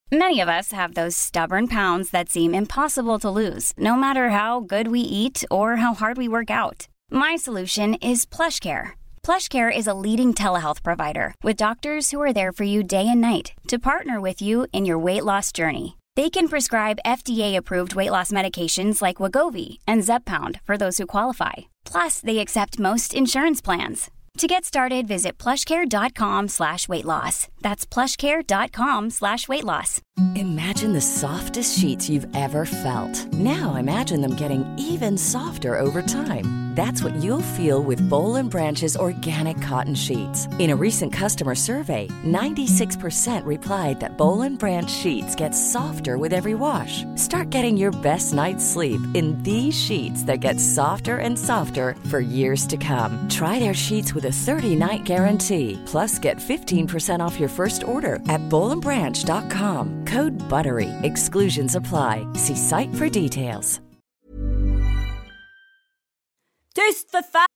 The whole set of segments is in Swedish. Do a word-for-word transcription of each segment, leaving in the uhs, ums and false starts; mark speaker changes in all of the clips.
Speaker 1: Many of us have those stubborn pounds that seem impossible to lose, no matter how good we eat or how hard we work out. My solution is PlushCare. PlushCare is a leading telehealth provider with doctors who are there for you day and night to partner with you in your weight loss journey. They can prescribe F D A-approved weight loss medications like Wegovy and Zepbound for those who qualify. Plus, they accept most insurance plans. To get started, visit plushcare.com slash weight loss. That's plushcare.com slash weight loss.
Speaker 2: Imagine the softest sheets you've ever felt. Now imagine them getting even softer over time. That's what you'll feel with Boll and Branch's organic cotton sheets. In a recent customer survey, ninety-six percent replied that Boll and Branch sheets get softer with every wash. Start getting your best night's sleep in these sheets that get softer and softer for years to come. Try their sheets with a thirty-night guarantee. Plus, get fifteen percent off your first order at boll and branch dot com. Code BUTTERY. Exclusions apply. See site for details.
Speaker 3: Tyst för fan!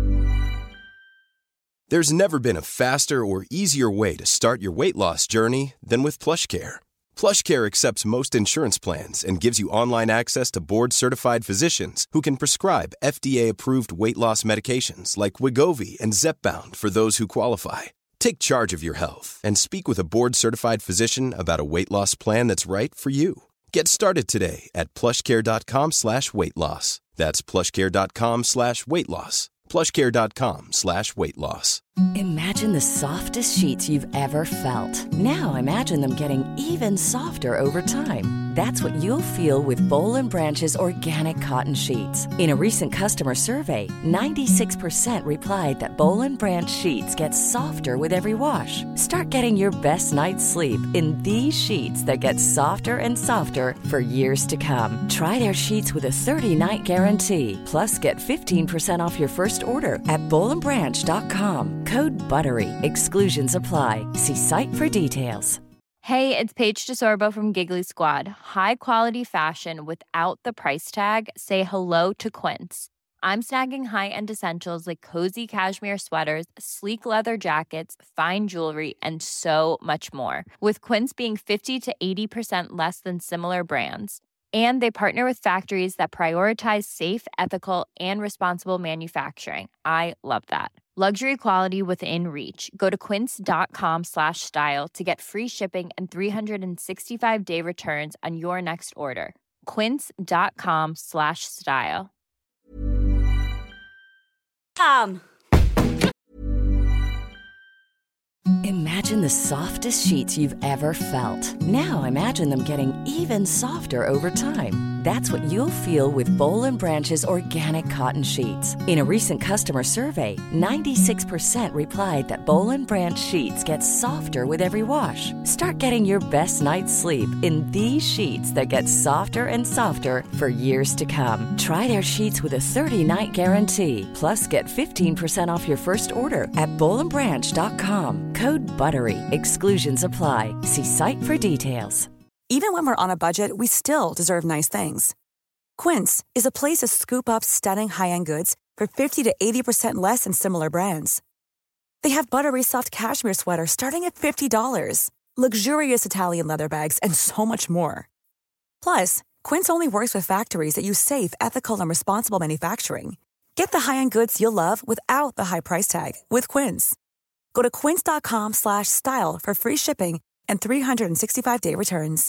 Speaker 4: There's never been a faster or easier way to start your weight loss journey than with PlushCare. PlushCare accepts most insurance plans and gives you online access to board-certified physicians who can prescribe F D A-approved weight loss medications like Wegovy and Zepbound for those who qualify. Take charge of your health and speak with a board-certified physician about a weight loss plan that's right for you. Get started today at plushcare.com slash weight loss. That's plushcare.com slash weight loss. plushcare.com slash weight loss.
Speaker 2: Imagine the softest sheets you've ever felt. Now imagine them getting even softer over time. That's what you'll feel with Boll and Branch's organic cotton sheets. In a recent customer survey, ninety-six percent replied that Boll and Branch sheets get softer with every wash. Start getting your best night's sleep in these sheets that get softer and softer for years to come. Try their sheets with a thirty-night guarantee. Plus, get fifteen percent off your first order at boll and branch dot com. Code BUTTERY. Exclusions apply. See site for details.
Speaker 5: Hey, it's Paige DeSorbo from Giggly Squad. High quality fashion without the price tag. Say hello to Quince. I'm snagging high-end essentials like cozy cashmere sweaters, sleek leather jackets, fine jewelry, and so much more. With Quince being fifty to eighty percent less than similar brands. And they partner with factories that prioritize safe, ethical, and responsible manufacturing. I love that. Luxury quality within reach. Go to quince.com slash style to get free shipping and three sixty-five day returns on your next order. Quince.com slash style.
Speaker 3: Fan!
Speaker 2: Imagine the softest sheets you've ever felt. Now imagine them getting even softer over time. That's what you'll feel with Boll and Branch's organic cotton sheets. In a recent customer survey, ninety-six percent replied that Boll and Branch sheets get softer with every wash. Start getting your best night's sleep in these sheets that get softer and softer for years to come. Try their sheets with a thirty-night guarantee. Plus, get fifteen percent off your first order at boll and branch dot com. Code BUTTERY. Exclusions apply. See site for details.
Speaker 6: Even when we're on a budget, we still deserve nice things. Quince is a place to scoop up stunning high-end goods for fifty to eighty percent less than similar brands. They have buttery soft cashmere sweaters starting at fifty dollars, luxurious Italian leather bags, and so much more. Plus, Quince only works with factories that use safe, ethical, and responsible manufacturing. Get the high-end goods you'll love without the high price tag with Quince. Go to quince.com slash style for free shipping and three sixty-five day returns.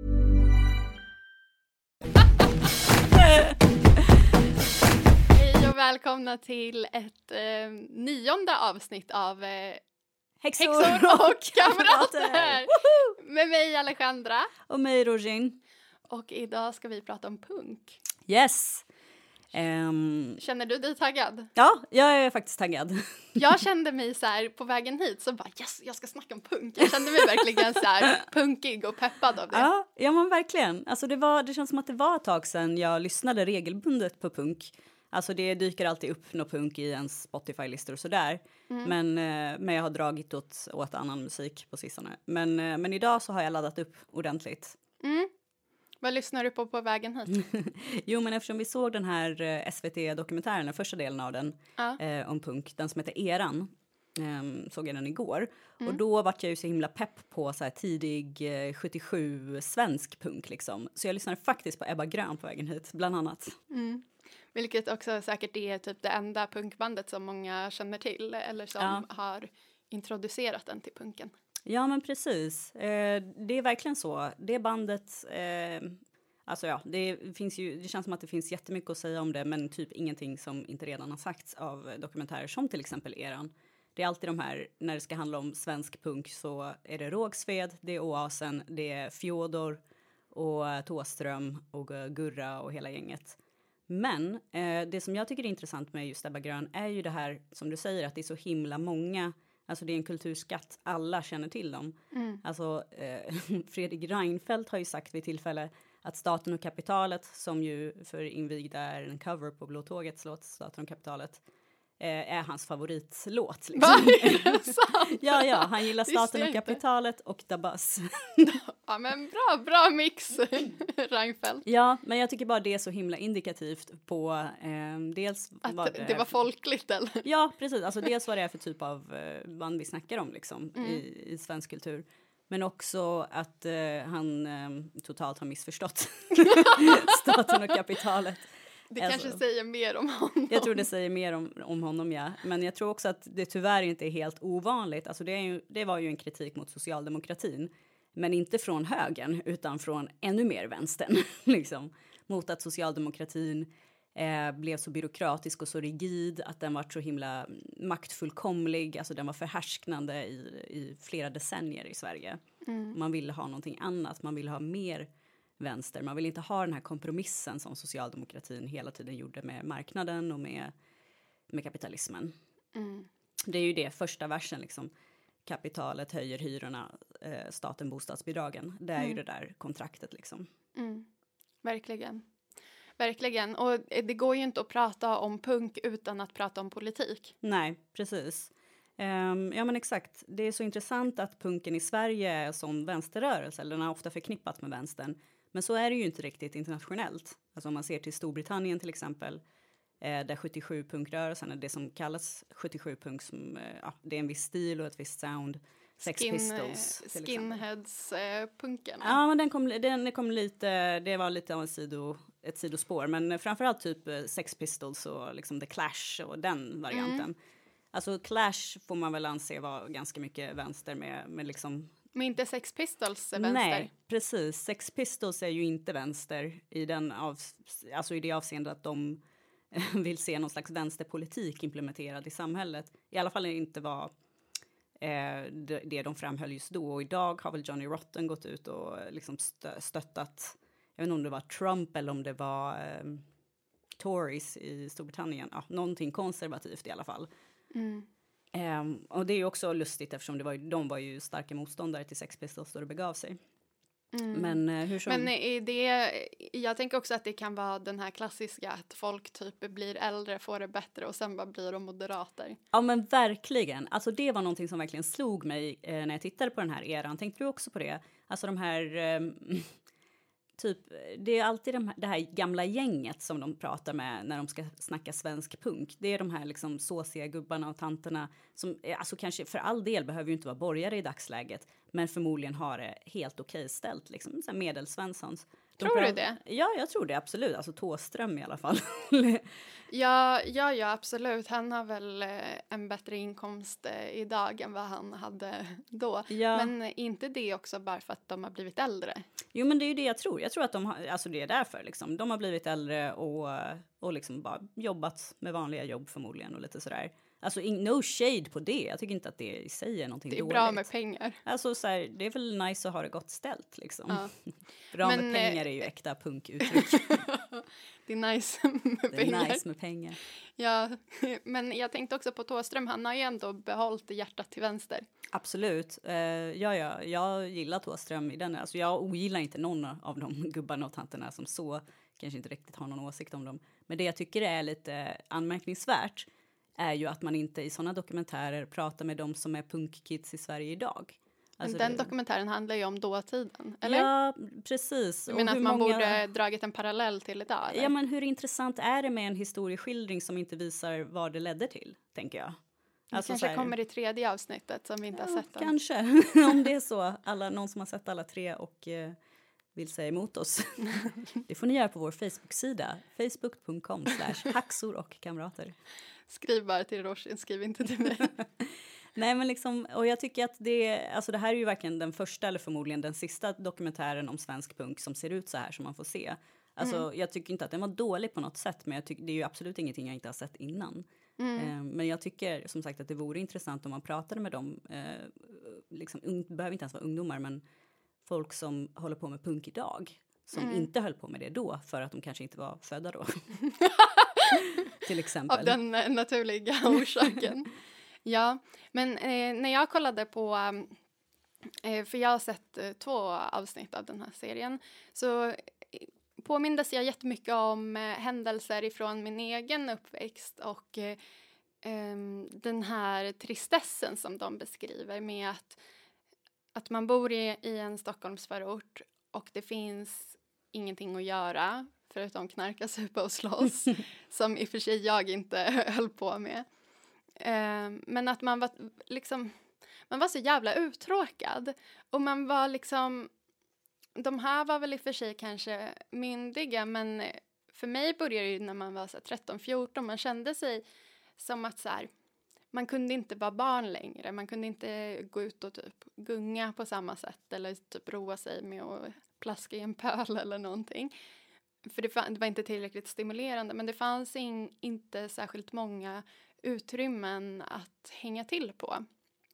Speaker 7: Hej och välkomna till ett eh, nionde avsnitt av eh,
Speaker 3: Häxor,
Speaker 7: Häxor och kamrater. Med mig Alejandra.
Speaker 3: Och mig Rojin.
Speaker 7: Och idag ska vi prata om punk.
Speaker 3: Yes. Um,
Speaker 7: Känner du dig taggad?
Speaker 3: Ja, jag är faktiskt taggad.
Speaker 7: Jag kände mig så här på vägen hit så bara yes, jag ska snacka om punk. Jag kände mig verkligen så här punkig och peppad av det.
Speaker 3: Ja, ja men verkligen. Alltså det var det känns som att det var ett tag sedan jag lyssnade regelbundet på punk. Alltså det dyker alltid upp något punk i ens Spotify-listor och sådär. Mm. Men, men jag har dragit åt, åt annan musik på sistone. Men, men idag så har jag laddat upp ordentligt.
Speaker 7: Mm. Vad lyssnar du på på vägen hit?
Speaker 3: Jo, men eftersom vi såg den här S V T-dokumentären, den första delen av den, ja. eh, om punk, den som heter Eran. Um, såg jag den igår.
Speaker 7: Mm.
Speaker 3: Och då var jag ju så himla pepp på så här tidig eh, sjuttiosju svensk punk liksom. Så jag lyssnade faktiskt på Ebba Grön på vägen hit, bland annat.
Speaker 7: Mm. Vilket också säkert är typ det enda punkbandet som många känner till. Eller som
Speaker 3: Ja.
Speaker 7: har introducerat den till punken.
Speaker 3: Ja, men precis. Eh, det är verkligen så. Det bandet... Eh, alltså ja, det finns ju... Det känns som att det finns jättemycket att säga om det. Men typ ingenting som inte redan har sagts av dokumentärer som till exempel eran. Det är alltid de här, när det ska handla om svensk punk så är det Rågsved, det är Oasen, det är Fjodor och Tåström och Gurra och hela gänget. Men eh, det som jag tycker är intressant med just Ebba Grön är ju det här som du säger att det är så himla många, alltså det är en kulturskatt, alla känner till dem.
Speaker 7: Mm.
Speaker 3: Alltså eh, Fredrik Reinfeldt har ju sagt vid tillfälle att Staten och kapitalet, som ju för invigda är en cover på Blå Tågets låt Staten och kapitalet, är hans favoritlåt. Liksom.
Speaker 7: Va? Är det sant?
Speaker 3: ja, ja, han gillar Staten och
Speaker 7: inte.
Speaker 3: kapitalet och Dabas.
Speaker 7: Ja, men bra, bra mix, Reinfeldt.
Speaker 3: Ja, men jag tycker bara det är så himla indikativt på eh, dels
Speaker 7: Att
Speaker 3: vad
Speaker 7: det, det var folkligt, eller?
Speaker 3: Ja, precis. Alltså dels vad det är för typ av eh, band vi snackar om liksom,
Speaker 7: Mm.
Speaker 3: i, i svensk kultur. Men också att eh, han eh, totalt har missförstått Staten och kapitalet.
Speaker 7: Det
Speaker 3: Alltså,
Speaker 7: kanske säger mer om honom.
Speaker 3: Jag tror det säger mer om, om honom, ja. Men jag tror också att det tyvärr inte är helt ovanligt. Alltså det, är ju, det var ju en kritik mot socialdemokratin. Men inte från högern, utan från ännu mer vänstern. liksom. Mot att socialdemokratin eh, blev så byråkratisk och så rigid. Att den var så himla maktfullkomlig. Alltså den var förhärsknande i, i flera decennier i Sverige.
Speaker 7: Mm.
Speaker 3: Man ville ha någonting annat. Man ville ha mer vänster. Man vill inte ha den här kompromissen som socialdemokratin hela tiden gjorde med marknaden och med, med kapitalismen.
Speaker 7: Mm.
Speaker 3: Det är ju det, första versen liksom. Kapitalet höjer hyrorna, eh, staten bostadsbidragen. Det är
Speaker 7: Mm.
Speaker 3: ju det där kontraktet liksom.
Speaker 7: Mm. Verkligen. Verkligen. Och det går ju inte att prata om punk utan att prata om politik.
Speaker 3: Nej, precis. Um, ja men exakt. Det är så intressant att punken i Sverige är som vänsterrörelse. Eller den är ofta förknippat med vänstern. Men så är det ju inte riktigt internationellt. Alltså om man ser till Storbritannien till exempel. Eh, där sjuttiosju punkrörelsen är det som kallas sjuttiosju punk. Som, eh, ja, det är en viss stil och ett visst sound. Sex
Speaker 7: Skin,
Speaker 3: Pistols.
Speaker 7: eh, Skinheads-punken.
Speaker 3: Eh, ja men den kom, den kom lite, det var lite av en sido, ett sidospår. Men framförallt typ eh, Sex Pistols och liksom The Clash och den varianten.
Speaker 7: Mm.
Speaker 3: Alltså Clash får man väl anse vara ganska mycket vänster med, med liksom...
Speaker 7: Men inte Sex Pistols är vänster.
Speaker 3: Nej, precis. Sex Pistols är ju inte vänster i, den av, alltså i det avseende att de vill se någon slags vänsterpolitik implementerad i samhället. I alla fall inte var eh, det, det de framhöll just då. Och idag har väl Johnny Rotten gått ut och liksom stö, stöttat, jag vet inte om det var Trump eller om det var eh, Tories i Storbritannien. Ja, någonting konservativt i alla fall.
Speaker 7: Mm.
Speaker 3: Um, och det är ju också lustigt eftersom det var, de var ju starka motståndare till Sex Pistols då det begav sig.
Speaker 7: Mm.
Speaker 3: Men uh, hur som...
Speaker 7: Men är det, jag tänker också att det kan vara den här klassiska att folk typ blir äldre, får det bättre och sen bara blir de moderater.
Speaker 3: Ja men verkligen. Alltså det var någonting som verkligen slog mig eh, när jag tittade på den här eran. Tänkte du också på det? Alltså de här... Eh, typ, det är alltid de här, det här gamla gänget som de pratar med när de ska snacka svensk punk. Det är de här liksom såsiga gubbarna och tanterna som, alltså kanske för all del behöver ju inte vara borgare i dagsläget, men förmodligen har det helt okej ställt, liksom så här medelsvenssons. De
Speaker 7: Tror du
Speaker 3: pratar,
Speaker 7: det?
Speaker 3: Ja, jag tror det absolut. Alltså Tåström i alla fall.
Speaker 7: Ja, ja, ja, absolut. Han har väl eh, en bättre inkomst eh, idag än vad han hade då.
Speaker 3: Ja.
Speaker 7: Men eh, inte det också bara för att de har blivit äldre?
Speaker 3: Jo, men det är ju det jag tror. Jag tror att de har, alltså det är därför liksom. De har blivit äldre och, och liksom bara jobbat med vanliga jobb förmodligen och lite sådär. Alltså in, no shade på det. Jag tycker inte att det i sig är någonting
Speaker 7: Det är
Speaker 3: dåligt.
Speaker 7: bra med pengar.
Speaker 3: Alltså så här, det är väl nice att ha det gott ställt liksom.
Speaker 7: Ja.
Speaker 3: Bra
Speaker 7: Men,
Speaker 3: med pengar
Speaker 7: eh,
Speaker 3: är ju äkta punkuttryck.
Speaker 7: Det är nice med
Speaker 3: Det är
Speaker 7: pengar.
Speaker 3: nice med pengar.
Speaker 7: Ja, men jag tänkte också på Tåström. Han har ju ändå behållit hjärtat till vänster.
Speaker 3: Absolut. Uh, ja, ja, jag gillar Tåström i den. Alltså jag ogillar inte någon av de gubbarna och tanterna som så kanske inte riktigt har någon åsikt om dem. Men det jag tycker är lite anmärkningsvärt är ju att man inte i sådana dokumentärer pratar med de som är punkkids i Sverige idag. Alltså
Speaker 7: Men den
Speaker 3: det,
Speaker 7: dokumentären handlar ju om dåtiden, eller?
Speaker 3: Ja, precis.
Speaker 7: Jag menar
Speaker 3: Och
Speaker 7: att man
Speaker 3: många,
Speaker 7: borde dragit en parallell till idag, eller?
Speaker 3: Ja, men hur intressant är det med en historieskildring som inte visar vad det ledde till, tänker jag.
Speaker 7: Det
Speaker 3: Alltså,
Speaker 7: kanske
Speaker 3: här,
Speaker 7: kommer i tredje avsnittet som vi inte
Speaker 3: ja,
Speaker 7: har sett än.
Speaker 3: Kanske, om det är så. Alla, någon som har sett alla tre och eh, vill säga emot oss. Det får ni göra på vår Facebook-sida. facebook punkt com slash hacksor och kamrater.
Speaker 7: Skriv bara till Roshin, skriv inte till mig.
Speaker 3: Nej, men liksom, och jag tycker att det, alltså det här är ju verkligen den första eller förmodligen den sista dokumentären om svensk punk som ser ut så här som man får se. Alltså mm. jag tycker inte att den var dålig på något sätt, men jag tycker det är ju absolut ingenting jag inte har sett innan. Mm. Eh, men jag tycker som sagt att det vore intressant om man pratade med dem, eh, liksom, un, behöver inte ens vara ungdomar, men folk som håller på med punk idag, som mm. inte höll på med det då för att de kanske inte var födda då. Till exempel.
Speaker 7: Av den eh, naturliga orsaken. Ja, men eh, när jag kollade på, eh, för jag har sett eh, två avsnitt av den här serien, så eh, påmindes jag jättemycket om eh, händelser ifrån min egen uppväxt och eh, eh, den här tristessen som de beskriver med att, att man bor i, i en Stockholmsförort och det finns ingenting att göra förutom knarka, supa och slåss, som i och för sig jag inte höll på med. Uh, men att man var liksom, man var så jävla uttråkad. Och man var liksom, de här var väl i och för sig kanske myndiga, men för mig började det när man var så här, tretton fjorton. Man kände sig som att så här, man kunde inte vara barn längre. Man kunde inte gå ut och typ gunga på samma sätt eller typ roa sig med att plaska i en pöl eller någonting. För det, fann, det var inte tillräckligt stimulerande, men det fanns in, inte särskilt många utrymmen att hänga till på.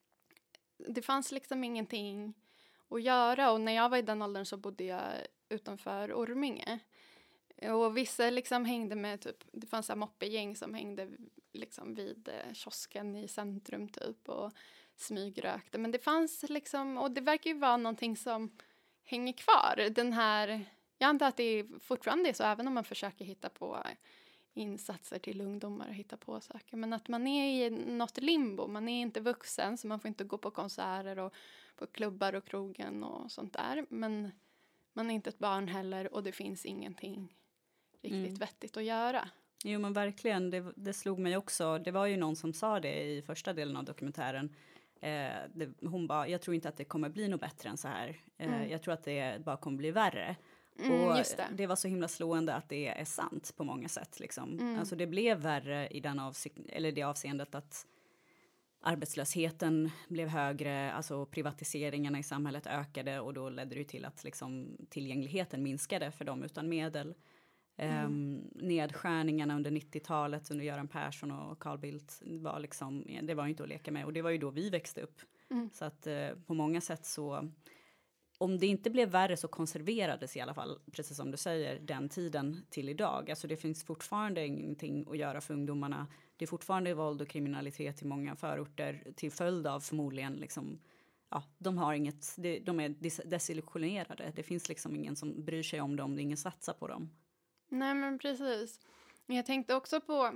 Speaker 7: Det fanns liksom ingenting att göra, och när jag var i den åldern så bodde jag utanför Orminge. Och vissa liksom hängde med typ, det fanns en moppegäng som hängde liksom vid eh, kiosken i centrum typ och smygrökte. Men det fanns liksom, och det verkar ju vara någonting som hänger kvar. Den här, jag antar att det fortfarande är så även om man försöker hitta på insatser till ungdomar och hitta på saker. Men att man är i något limbo. Man är inte vuxen så man får inte gå på konserter och på klubbar och krogen och sånt där. Men man är inte ett barn heller och det finns ingenting riktigt mm. vettigt att göra.
Speaker 3: Jo men verkligen, det, det slog mig också. Det var ju någon som sa det i första delen av dokumentären. Eh, det, hon bara, jag tror inte att det kommer bli något bättre än så här. Eh, mm. Jag tror att det bara kommer bli värre. Mm, och just det. Det var så himla slående att det är sant på många sätt. Liksom. Mm. Alltså det blev värre i den avsikt, eller det avseendet att arbetslösheten blev högre, alltså privatiseringarna i samhället ökade och då ledde det till att liksom, tillgängligheten minskade för dem utan medel. Mm. Um, nedskärningarna under nittiotalet under Göran Persson och Carl Bildt var liksom, det var ju inte att leka med och det var ju då vi växte upp. Mm. Så att uh, på många sätt så, om det inte blev värre så konserverades i alla fall, precis som du säger, den tiden till idag. Alltså det finns fortfarande ingenting att göra för ungdomarna. Det är fortfarande våld och kriminalitet i många förorter till följd av förmodligen liksom, ja, de har inget, de är desillusionerade. Det finns liksom ingen som bryr sig om dem, det är ingen satsar på dem.
Speaker 7: Nej men precis. Jag tänkte också på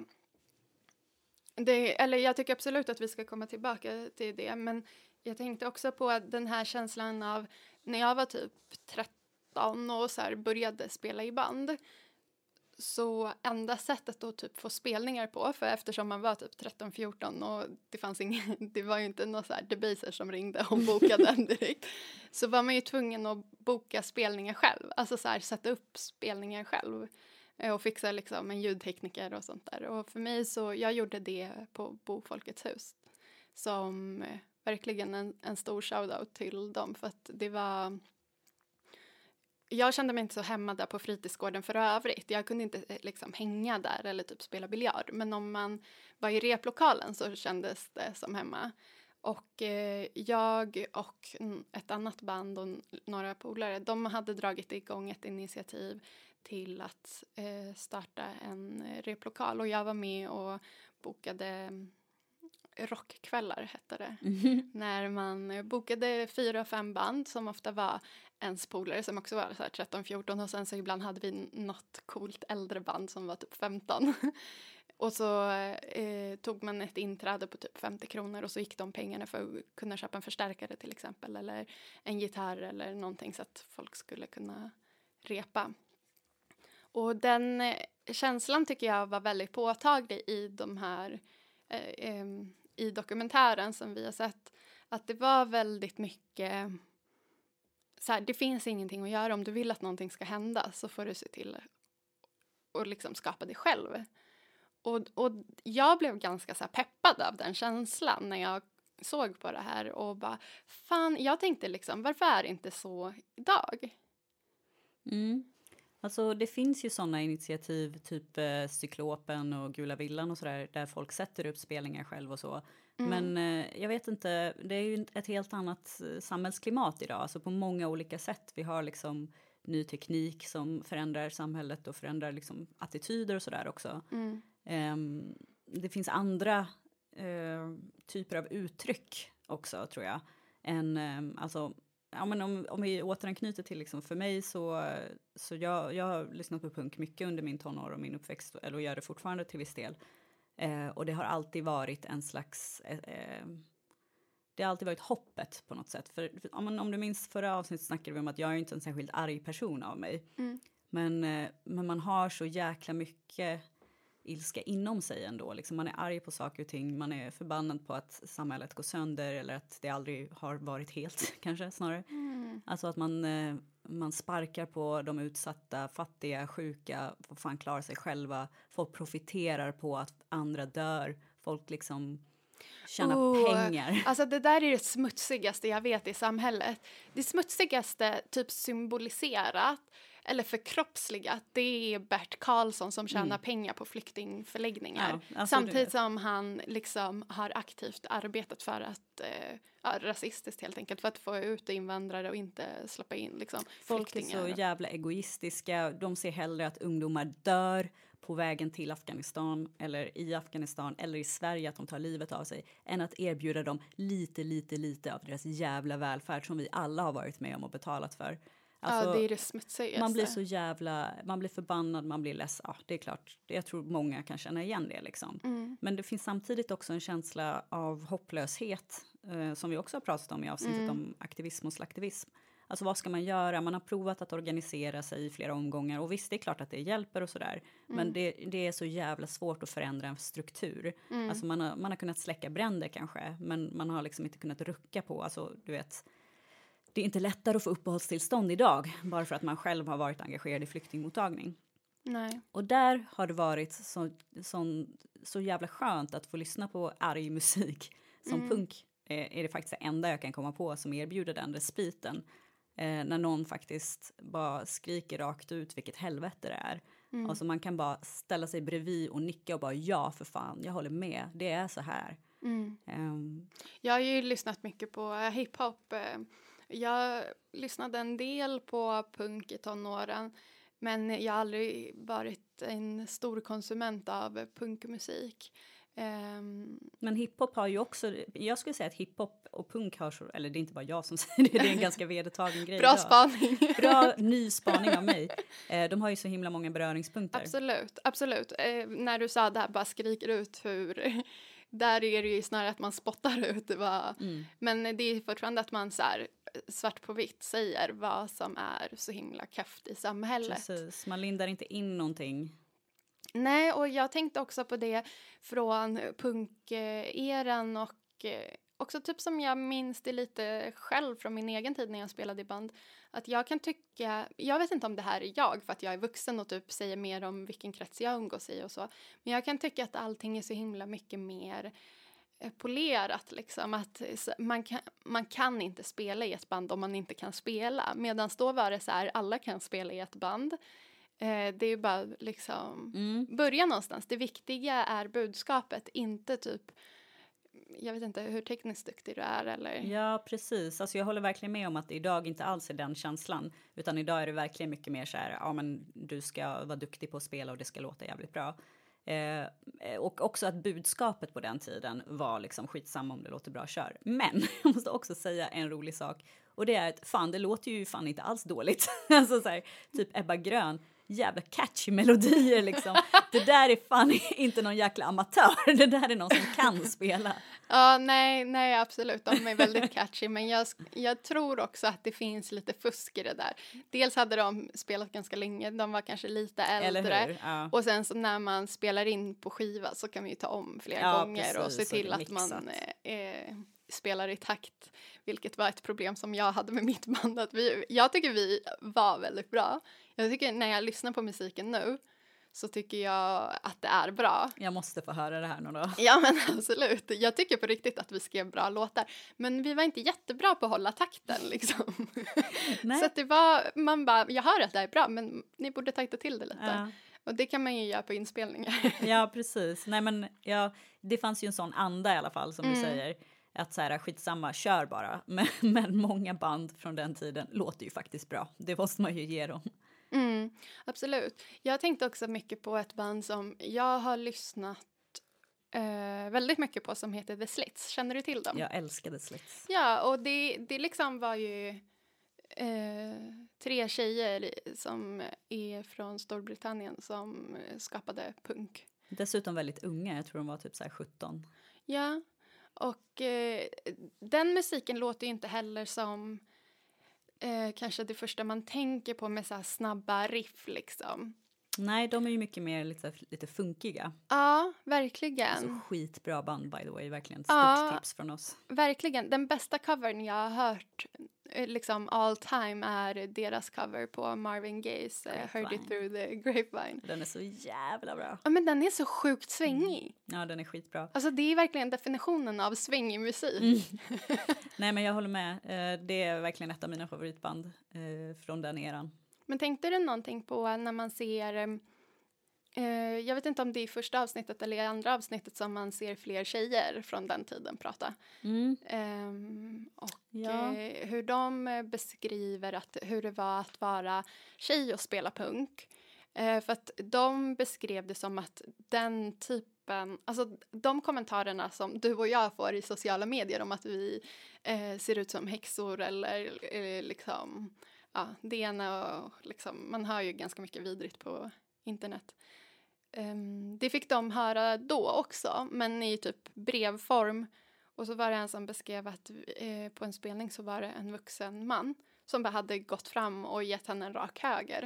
Speaker 7: det, eller jag tycker absolut att vi ska komma tillbaka till det, men jag tänkte också på den här känslan av när jag var typ tretton och så här började spela i band. Så enda sättet att typ få spelningar på, för eftersom man var typ tretton fjorton och det fanns ingen, det var ju inte någon så här debaser som ringde och bokade den direkt. Så var man ju tvungen att boka spelningar själv, alltså så här sätta upp spelningar själv och fixa liksom en ljudtekniker och sånt där. Och för mig så, jag gjorde det på Bo Folkets hus som verkligen en, en stor shoutout till dem, för att det var, jag kände mig inte så hemma där på fritidsgården för övrigt. Jag kunde inte liksom hänga där eller typ spela biljard. Men om man var i replokalen så kändes det som hemma. Och eh, jag och ett annat band och några polare, de hade dragit igång ett initiativ till att eh, starta en replokal. Och jag var med och bokade rockkvällar, hette det. Mm-hmm. När man bokade fyra, fem band som ofta var ens polare som också var så här tretton fjorton och sen så ibland hade vi något coolt äldre band som var typ femton. Och så eh, tog man ett inträde på typ femtio kronor och så gick de pengarna för att kunna köpa en förstärkare till exempel eller en gitarr eller någonting så att folk skulle kunna repa. Och den eh, känslan tycker jag var väldigt påtaglig i de här Eh, i dokumentären som vi har sett att det var väldigt mycket så här, det finns ingenting att göra. Om du vill att någonting ska hända så får du se till att liksom skapa det själv. Och, och jag blev ganska så här peppad av den känslan när jag såg på det här och bara, fan, jag tänkte liksom, varför är det inte så idag?
Speaker 3: Mm. Alltså det finns ju sådana initiativ, typ eh, Cyklopen och Gula Villan och sådär, där folk sätter upp spelningar själv och så. Mm. Men eh, jag vet inte, det är ju ett helt annat samhällsklimat idag, alltså på många olika sätt. Vi har liksom ny teknik som förändrar samhället och förändrar liksom attityder och sådär också. Mm. Um, det finns andra uh, typer av uttryck också, tror jag. Än, um, alltså, ja, men om, om vi återanknyter till, liksom, för mig så, så jag, jag har lyssnat på punk mycket under min tonår och min uppväxt, eller gör det fortfarande till viss del. Uh, och det har alltid varit en slags... Uh, uh, det har alltid varit hoppet på något sätt. För, för om, om du minns förra avsnittet snackade vi om att jag är inte en särskilt arg person av mig. Mm. Men, uh, men man har så jäkla mycket ilska inom sig ändå. Liksom man är arg på saker och ting. Man är förbannad på att samhället går sönder. Eller att det aldrig har varit helt, kanske snarare. Mm. Alltså att man, eh, man sparkar på de utsatta, fattiga, sjuka. Får fan klara sig själva. Folk profiterar på att andra dör. Folk liksom tjänar oh, pengar.
Speaker 7: Alltså det där är det smutsigaste jag vet i samhället. Det smutsigaste typ symboliserat eller förkroppsligat, det är Bert Karlsson som tjänar mm. pengar på flyktingförläggningar. Ja, alltså samtidigt det. Som han liksom har aktivt arbetat för att, eh, ja, rasistiskt helt enkelt, för att få ut invandrare och inte släppa in liksom,
Speaker 3: folk är så jävla egoistiska. De ser hellre att ungdomar dör på vägen till Afghanistan eller i Afghanistan eller i Sverige, att de tar livet av sig, än att erbjuda dem lite, lite, lite av deras jävla välfärd som vi alla har varit med om och betalat för. Alltså,
Speaker 7: ja, det är det smutsigaste.
Speaker 3: Man blir så jävla, man blir förbannad, man blir ledsen. Ja, det är klart, jag tror många kan känna igen det liksom. Mm. Men det finns samtidigt också en känsla av hopplöshet eh, som vi också har pratat om i avsnittet mm. om aktivism och slaktivism. Alltså vad ska man göra? Man har provat att organisera sig i flera omgångar. Och visst, det är klart att det hjälper och sådär. Mm. Men det, det är så jävla svårt att förändra en struktur. Mm. Alltså man har, man har kunnat släcka bränder kanske. Men man har liksom inte kunnat rucka på. Alltså du vet, det är inte lättare att få uppehållstillstånd idag. Bara för att man själv har varit engagerad i flyktingmottagning.
Speaker 7: Nej.
Speaker 3: Och där har det varit så, så, så jävla skönt att få lyssna på arg musik. Som mm. punk är, är det faktiskt det enda jag kan komma på som erbjuder den respiten. Eh, när någon faktiskt bara skriker rakt ut vilket helvete det är. Mm. Alltså man kan bara ställa sig bredvid och nicka och bara ja för fan, jag håller med. Det är så här. Mm. Um.
Speaker 7: Jag har ju lyssnat mycket på hiphop. Jag lyssnade en del på punk i tonåren. Men jag har aldrig varit en stor konsument av punkmusik. Um,
Speaker 3: men hiphop har ju också, jag skulle säga att hiphop och punk har så, eller det är inte bara jag som säger det, det är en ganska vedertagen grej.
Speaker 7: Bra spaning.
Speaker 3: Bra ny spaning av mig. Eh, de har ju så himla många beröringspunkter.
Speaker 7: Absolut, absolut. Eh, när du sa det här, bara skriker ut hur, där är det ju snarare att man spottar ut. Va? Mm. Men det är fortfarande att man så här, svart på vitt säger vad som är så himla kräft i samhället.
Speaker 3: Precis, man lindar inte in någonting.
Speaker 7: Nej, och jag tänkte också på det från punkeran och också typ som jag minns det lite själv från min egen tid när jag spelade i band. Att jag kan tycka, jag vet inte om det här är jag för att jag är vuxen och typ säger mer om vilken krets jag umgås i och så. Men jag kan tycka att allting är så himla mycket mer polerat liksom. Att man kan, man kan inte spela i ett band om man inte kan spela. Medan då var det så här, alla kan spela i ett band. Det är ju bara liksom mm. börja någonstans. Det viktiga är budskapet, inte typ, jag vet inte hur tekniskt duktig du är eller.
Speaker 3: Ja, precis. Alltså jag håller verkligen med om att idag inte alls är den känslan. Utan idag är det verkligen mycket mer så här, ja men du ska vara duktig på att spela och det ska låta jävligt bra. Eh, och också att budskapet på den tiden var liksom skitsamma om det låter bra, kör. Men jag måste också säga en rolig sak. Och det är att fan, det låter ju fan inte alls dåligt. Alltså så här, typ Ebba Grön. jävla catchy melodier liksom. Det där är fan inte någon jäkla amatör. Det där är någon som kan spela.
Speaker 7: Ja, nej, nej, absolut. De är väldigt catchy. Men jag, jag tror också att det finns lite fusk i det där. Dels hade de spelat ganska länge. De var kanske lite äldre. Ja. Och sen så när man spelar in på skiva så kan vi ju ta om flera ja, gånger. Precis, och se till att man eh, spelar i takt. Vilket var ett problem som jag hade med mitt band. Att vi, jag tycker vi var väldigt bra. Jag tycker när jag lyssnar på musiken nu så tycker jag att det är bra.
Speaker 3: Jag måste få höra det här nu då.
Speaker 7: Ja, men absolut. Jag tycker på riktigt att vi skrev bra låtar. Men vi var inte jättebra på att hålla takten liksom. Nej. Så att det var, man bara, jag hör att det är bra men ni borde tajta till det lite. Ja. Och det kan man ju göra på inspelningar.
Speaker 3: Ja, precis. Nej, men ja, det fanns ju en sån anda i alla fall som mm. du säger. Att så här, skitsamma, kör bara. Men, men många band från den tiden låter ju faktiskt bra. Det måste man ju ge dem.
Speaker 7: Mm, absolut. Jag tänkte också mycket på ett band som jag har lyssnat eh, väldigt mycket på som heter The Slits. Känner du till dem?
Speaker 3: Jag älskar The Slits.
Speaker 7: Ja, och det, det liksom var ju eh, tre tjejer som är från Storbritannien som skapade punk.
Speaker 3: Dessutom väldigt unga, jag tror de var typ så här sjutton.
Speaker 7: Ja, och eh, den musiken låter ju inte heller som Eh, kanske det första man tänker på med så här snabba riff liksom.
Speaker 3: Nej, de är ju mycket mer lite, lite funkiga.
Speaker 7: Ja, verkligen.
Speaker 3: Alltså, skitbra band by the way, verkligen. Stort
Speaker 7: ja,
Speaker 3: tips från oss.
Speaker 7: Verkligen, den bästa covern jag har hört liksom all time är deras cover på Marvin Gayes uh, Heard It Through the Grapevine.
Speaker 3: Den är så jävla bra.
Speaker 7: Ja, men den är så sjukt svängig.
Speaker 3: Mm. Ja, den är skitbra.
Speaker 7: Alltså det är verkligen definitionen av svängig musik.
Speaker 3: Mm. Nej, men jag håller med. Det är verkligen ett av mina favoritband från den eran.
Speaker 7: Men tänkte du någonting på när man ser... Uh, jag vet inte om det är första avsnittet eller andra avsnittet som man ser fler tjejer från den tiden prata. Mm. Um, och ja. uh, hur de beskriver att, hur det var att vara tjej och spela punk. Uh, för att de beskrev det som att den typen, alltså de kommentarerna som du och jag får i sociala medier om att vi uh, ser ut som häxor eller uh, liksom, ja, det ena och liksom, man hör ju ganska mycket vidrigt på internet. Um, det fick de höra då också, men i typ brevform. Och så var det en som beskrev att eh, på en spelning så var det en vuxen man som bara hade gått fram och gett henne en rak höger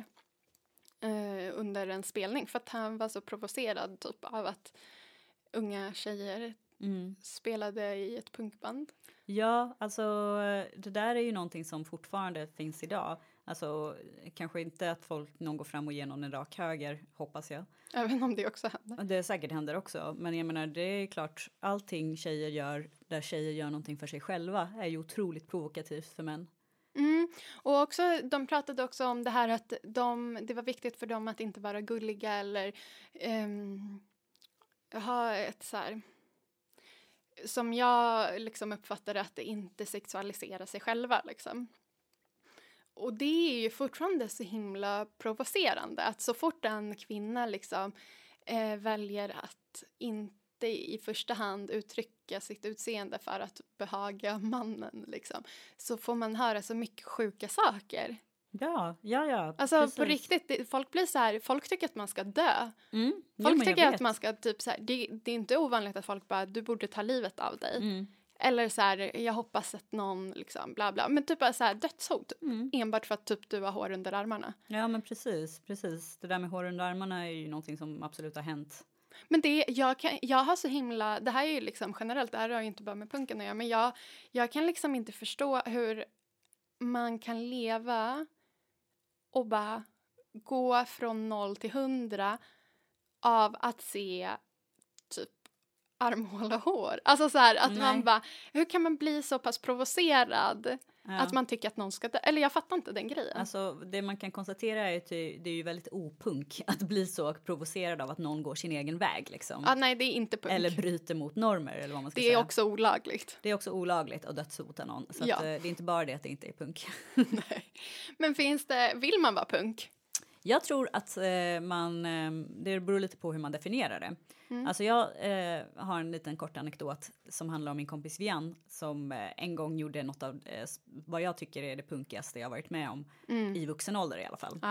Speaker 7: eh, under en spelning. För att han var så provocerad typ av att unga tjejer mm. spelade i ett punkband.
Speaker 3: Ja, alltså det där är ju någonting som fortfarande finns idag. Alltså kanske inte att folk någon går fram och ger någon en rak höger, hoppas jag.
Speaker 7: Även om det också händer.
Speaker 3: Det säkert händer också. Men jag menar, det är klart, allting tjejer gör, där tjejer gör någonting för sig själva, är ju otroligt provokativt för män.
Speaker 7: Mm. Och också, de pratade också om det här att de, det var viktigt för dem att inte vara gulliga eller um, ha ett så här... Som jag liksom uppfattade att det inte sexualiserar sig själva liksom. Och det är ju fortfarande så himla provocerande. Att så fort en kvinna liksom eh, väljer att inte i första hand uttrycka sitt utseende för att behaga mannen liksom. Så får man höra så mycket sjuka saker.
Speaker 3: Ja, ja, ja.
Speaker 7: Alltså
Speaker 3: precis.
Speaker 7: På riktigt, det, folk blir så här, folk tycker att man ska dö.
Speaker 3: Mm.
Speaker 7: Folk
Speaker 3: jo,
Speaker 7: tycker att man ska typ så här, det, det är inte ovanligt att folk bara, du borde ta livet av dig. Mm. Eller så här, jag hoppas att någon liksom bla bla. Men typ bara så här dödshot. Mm. Enbart för att typ du har hår under armarna.
Speaker 3: Ja, men precis, precis. Det där med hår under armarna är ju någonting som absolut har hänt.
Speaker 7: Men det, jag, kan, jag har så himla, det här är ju liksom generellt, det här har ju inte bara med punken att göra. Men jag, jag kan liksom inte förstå hur man kan leva och bara gå från noll till hundra av att se typ armhål och hår. Alltså så här att Nej. man bara, hur kan man bli så pass provocerad ja. att man tycker att någon ska dö? Eller jag fattar inte den grejen.
Speaker 3: Alltså det man kan konstatera är att det är ju väldigt opunk att bli så provocerad av att någon går sin egen väg liksom.
Speaker 7: Ja, nej, det är inte punk.
Speaker 3: Eller bryter mot normer eller vad man ska
Speaker 7: det
Speaker 3: säga.
Speaker 7: Det är också olagligt.
Speaker 3: Det är också olagligt att dödshota någon. Så
Speaker 7: ja.
Speaker 3: att, det är inte bara det att det inte är punk.
Speaker 7: Nej. Men finns det, vill man vara punk?
Speaker 3: Jag tror att eh, man, eh, det beror lite på hur man definierar det. Mm. Alltså jag eh, har en liten kort anekdot som handlar om min kompis Vian som eh, en gång gjorde något av eh, vad jag tycker är det punkigaste jag varit med om mm. i vuxen ålder i alla fall.
Speaker 7: Ja,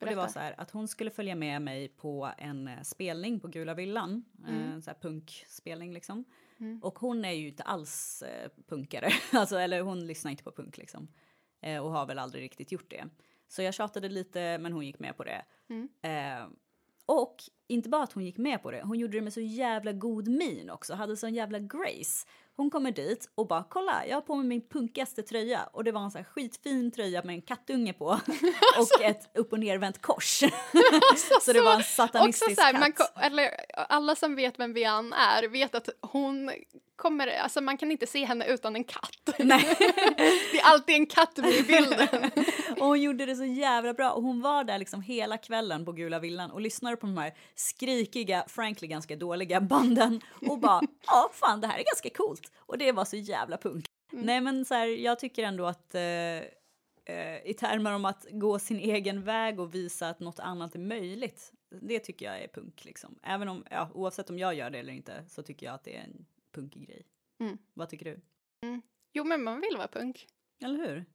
Speaker 3: Och det var så här att hon skulle följa med mig på en spelning på Gula Villan. Mm. En så här punkspelning liksom. Mm. Och hon är ju inte alls eh, punkare. alltså, eller hon lyssnar inte på punk liksom. Eh, och har väl aldrig riktigt gjort det. Så jag tjatade lite, men hon gick med på det. Mm. Eh, och inte bara att hon gick med på det. Hon gjorde det med så jävla god min också. Hade sån jävla grace. Hon kommer dit och bara, kolla, jag har på mig min punkigaste tröja. Och det var en så här skitfin tröja med en kattunge på. och ett upp- och nervänt kors.
Speaker 7: alltså,
Speaker 3: så det var en satanistisk
Speaker 7: också så här,
Speaker 3: katt.
Speaker 7: Man, eller, alla som vet vem Vian är vet att hon kommer, alltså man kan inte se henne utan en katt.
Speaker 3: Nej.
Speaker 7: det är alltid en katt med i bilden.
Speaker 3: och hon gjorde det så jävla bra. Och hon var där liksom hela kvällen på Gula Villan och lyssnade på de här skrikiga, frankly ganska dåliga banden. Och bara, ja fan det här är ganska coolt. Och det var så jävla punk. Mm. Nej men så här, jag tycker ändå att eh, eh, i termer om att gå sin egen väg och visa att något annat är möjligt. Det tycker jag är punk liksom. Även om, ja, oavsett om jag gör det eller inte så tycker jag att det är en punkig grej. Mm. Vad tycker du?
Speaker 7: Mm. Jo men man vill vara punk.
Speaker 3: Eller hur?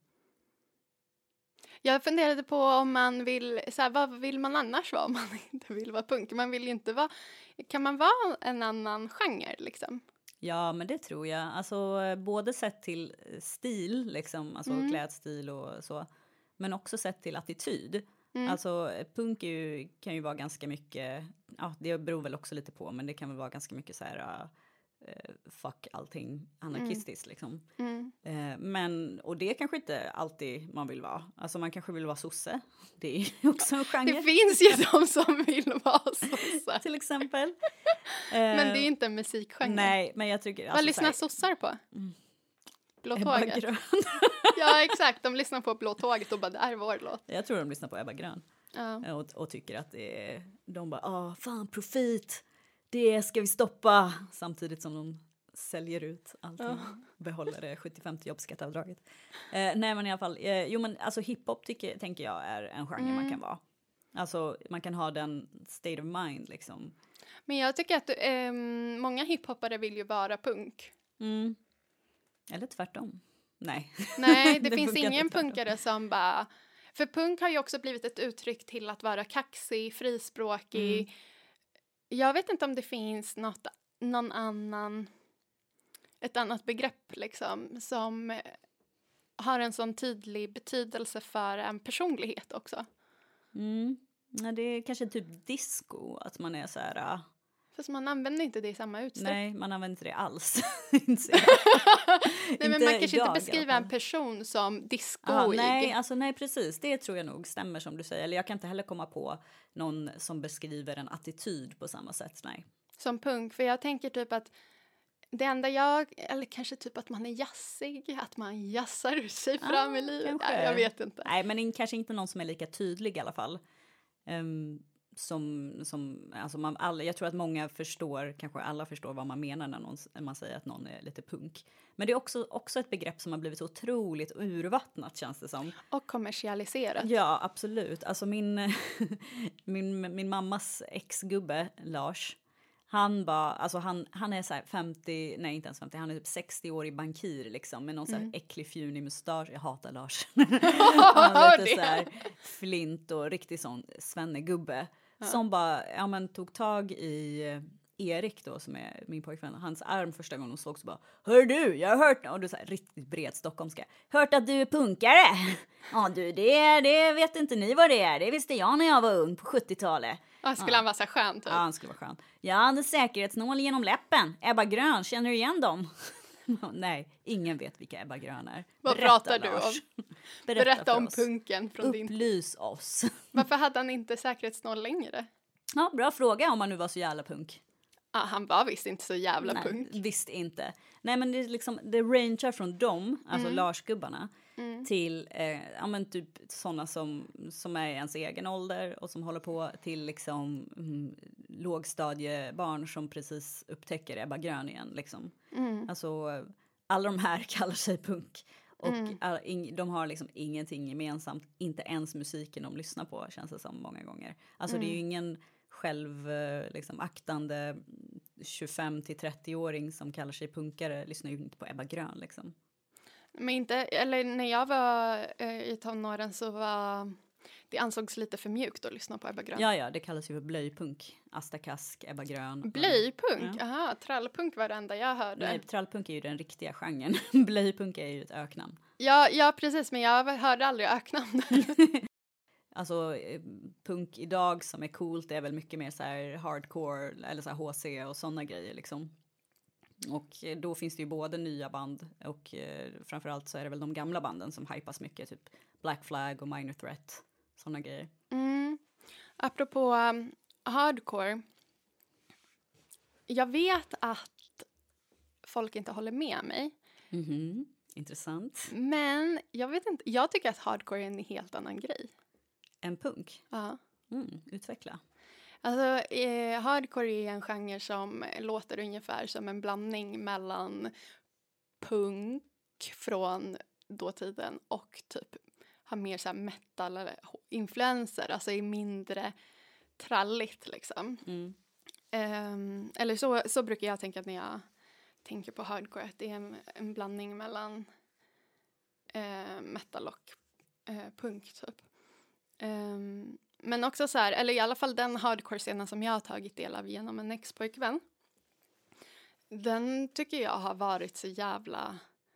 Speaker 7: Jag funderade på om man vill, så här, vad vill man annars vara om man inte vill vara punk? Man vill ju inte vara, kan man vara en annan genre liksom?
Speaker 3: Ja, men det tror jag. Alltså både sett till stil, liksom, alltså mm. klädstil och så. Men också sett till attityd. Mm. Alltså punk är ju, kan ju vara ganska mycket, ja det beror väl också lite på. Men det kan väl vara ganska mycket så här, uh, fuck allting anarkistiskt mm. liksom. Mm. Uh, men, och det kanske inte alltid man vill vara. Alltså man kanske vill vara sosse. Det är ju också en genre.
Speaker 7: Det finns ju de som vill vara sosse.
Speaker 3: Till exempel.
Speaker 7: Men det är inte en musikgenre.
Speaker 3: Nej, men jag tycker...
Speaker 7: Vad
Speaker 3: alltså,
Speaker 7: lyssnar sossar på?
Speaker 3: Mm.
Speaker 7: Blå tåget. ja, exakt. De lyssnar på Blå tåget och bara, det är vår låt.
Speaker 3: Jag tror de lyssnar på Ebba Grön. Ja. Och, och tycker att det är... De bara, ah, fan, profit. Det ska vi stoppa. Samtidigt som de säljer ut allting. Ja. Behåller det sjuttiofem jobbskatteavdraget. Eh, nej, men i alla fall... Eh, jo, men alltså hiphop tycker, tänker jag är en genre mm. man kan vara. Alltså, man kan ha den state of mind, liksom.
Speaker 7: Men jag tycker att eh, många hiphoppare vill ju vara punk.
Speaker 3: Mm. Eller tvärtom. Nej.
Speaker 7: Nej, det, det finns ingen punkare som bara... För punk har ju också blivit ett uttryck till att vara kaxig, frispråkig. Mm. Jag vet inte om det finns något, någon annan... Ett annat begrepp liksom som har en sån tydlig betydelse för en personlighet också.
Speaker 3: Mm. Ja, det är kanske typ disco, att man är så här... Uh...
Speaker 7: Fast man använder inte det i samma utsträckning.
Speaker 3: Nej, man använder inte det alls.
Speaker 7: nej, men man kanske inte beskriver en person som discoig.
Speaker 3: Nej, alltså, nej, precis. Det tror jag nog stämmer som du säger. Eller jag kan inte heller komma på någon som beskriver en attityd på samma sätt, nej.
Speaker 7: Som punk, för jag tänker typ att det enda jag, eller kanske typ att man är jassig, att man jassar sig fram i livet. Nej, jag vet inte.
Speaker 3: Nej, men in, kanske inte någon som är lika tydlig i alla fall. Um, som, som, alltså man, alla, jag tror att många förstår, kanske alla förstår vad man menar när, någon, när man säger att någon är lite punk. Men det är också, också ett begrepp som har blivit otroligt urvattnat, känns det som.
Speaker 7: Och kommersialiserat.
Speaker 3: Ja, absolut. Alltså min, min, min mammas ex-gubbe, Lars, han bara, alltså han, han är så här femtio, nej inte ens femtio, han är typ sextio år i bankir liksom, med någon mm. så här äcklig fjunig mustasch. Jag hatar Lars. Han är lite så här flint och riktigt sån svennegubbe. Ja. Som bara, ja men tog tag i Erik då, som är min pojkvän, hans arm första gången de såg så bara, hör du, jag har hört, och du är så här riktigt bred stockholmska, hört att du är punkare. Ja du, det, det vet inte ni vad det är, det visste jag när jag var ung på sjuttiotalet.
Speaker 7: Ja, skulle ja. han vara så skön typ?
Speaker 3: Ja, han skulle vara skön. Jag hade säkerhetsnål genom läppen. Ebba Grön, känner du igen dem? Nej, ingen vet vilka Ebba Grön är.
Speaker 7: Vad
Speaker 3: Berätta,
Speaker 7: pratar du
Speaker 3: Lars.
Speaker 7: om?
Speaker 3: Berätta,
Speaker 7: Berätta om
Speaker 3: oss.
Speaker 7: punken från din...
Speaker 3: Upplys oss.
Speaker 7: Varför hade han inte säkerhetsnål längre?
Speaker 3: Ja, bra fråga om han nu var så jävla punk.
Speaker 7: Ja, han var visst inte så jävla
Speaker 3: Nej,
Speaker 7: punk.
Speaker 3: Visst inte. Nej, men det är liksom, det rangear från dem, alltså mm. Lars-gubbarna, mm. till eh, ja, men typ sådana som, som är i ens egen ålder och som håller på, till liksom mm, lågstadiebarn som precis upptäcker Ebba Grön igen. Liksom. Mm. Alltså, alla de här kallar sig punk. Och mm. all, ing, de har liksom ingenting gemensamt, inte ens musiken de lyssnar på, känns det som många gånger. Alltså mm. det är ju ingen själv liksom aktande tjugofem till trettio-åring som kallar sig punkare lyssnar ju inte på Ebba Grön liksom.
Speaker 7: Men inte, eller när jag var eh, i tonåren så var det ansågs lite för mjukt att lyssna på Ebba Grön.
Speaker 3: Ja, ja, det kallas ju för blöjpunk. Asta Kask, Ebba Grön.
Speaker 7: Blöjpunk?
Speaker 3: Ja.
Speaker 7: Aha, trallpunk var det enda jag hörde.
Speaker 3: Nej, trallpunk är ju den riktiga genren. Blöjpunk är ju ett öknamn.
Speaker 7: Ja, ja, precis, men jag hörde aldrig öknamn.
Speaker 3: Alltså punk idag som är coolt är väl mycket mer så här hardcore eller så här H C och sådana grejer liksom. Och då finns det ju både nya band och eh, framförallt så är det väl de gamla banden som hypas mycket, typ Black Flag och Minor Threat, sådana grejer.
Speaker 7: Mm. Apropå um, hardcore. Jag vet att folk inte håller med mig.
Speaker 3: Mhm, intressant.
Speaker 7: Men jag vet inte, jag tycker att hardcore är en helt annan grej.
Speaker 3: En punk?
Speaker 7: Ja.
Speaker 3: Mm, utveckla.
Speaker 7: Alltså, eh, hardcore är en genre som låter ungefär som en blandning mellan punk från dåtiden och typ har mer så här metal eller influenser, alltså är mindre tralligt liksom.
Speaker 3: Mm.
Speaker 7: Um, eller så, så brukar jag tänka när jag tänker på hardcore, att det är en, en blandning mellan uh, metal och uh, punk typ. Um, men också så här, eller i alla fall den hardcore-scenen som jag har tagit del av genom en ex-pojkvän. Den tycker jag har varit så jävla